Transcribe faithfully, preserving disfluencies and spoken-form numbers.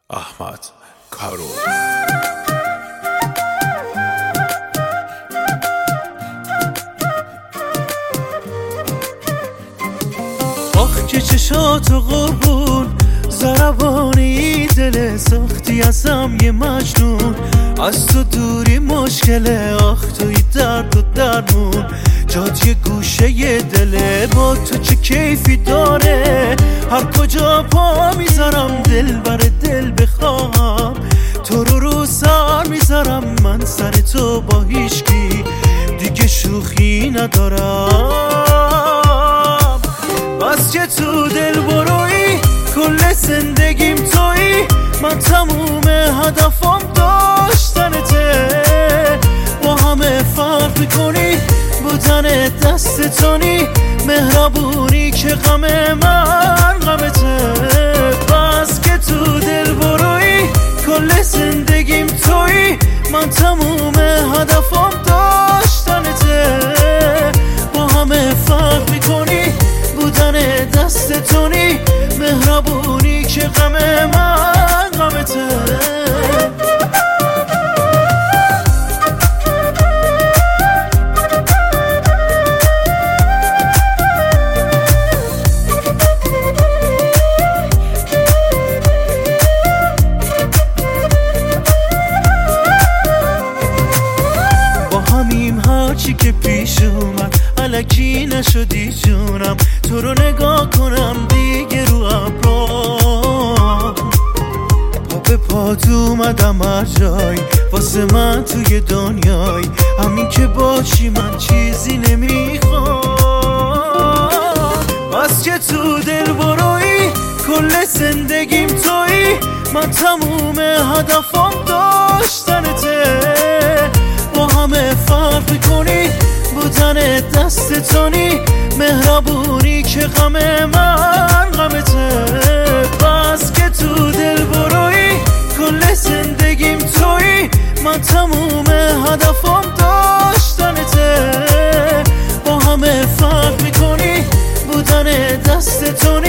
احمد کارو. آخ که چشاتو قربون ضربانی دل ساختی ازم یه مجنون، از تو دوری مشکله، آخ توی درد و درمون، جات یه گوشه یه دله، با تو چه کیفی داره، هر کجا پا میذارم دل بر دل بخوام، تو رو رو سر میذارم، من سر تو با هیچکی دیگه شوخی ندارم، بس که تو دل بروی کل زندگیم توی، من تموم هدفم داشتنته، با همه فرق میکنی بودن دست تونی، مهربونی که غم من غمته، بس که تو دل بروی کل زندگیم توی، من تموم هدفم داشتنته، با همه فرق میکنی بودن دست تونی، مهربونی که غم من غمته. هرچی که پیش اومد الکی نشدی جونم، تو رو نگاه کنم دیگه رو ابرا، پا به پات اومدم هر جای واسه من توی دنیای، همین که باشی من چیزی نمیخوام، بس که تو دل بروی کل زندگیم توی، من تموم هدفم داشتنته، با همه فرق میکنی بودن دست تونی، مهربونی که غم من غمته، بس که تو دل بروی کل زندگیم توی، من تموم هدفم داشتنته، با همه فرق میکنی بودن دست تونی.